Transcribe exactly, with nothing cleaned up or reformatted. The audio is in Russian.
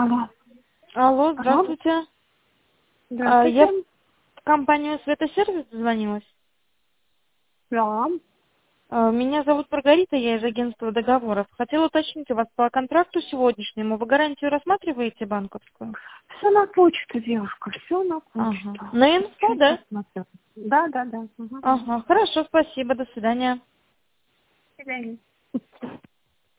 Алло. Алло, Алло. здравствуйте. А, Здравствуйте. Я в компанию Светосервис звонилась. Да. А, Меня зовут Маргарита, я из агентства договоров. Хотела уточнить у вас по контракту сегодняшнему. Вы гарантию рассматриваете банковскую? Все на почту, девушка, все на Ага. почту. На инфо, Сейчас да? посмотрю. Да, да, да. Угу. Ага, хорошо, спасибо, до свидания. До свидания.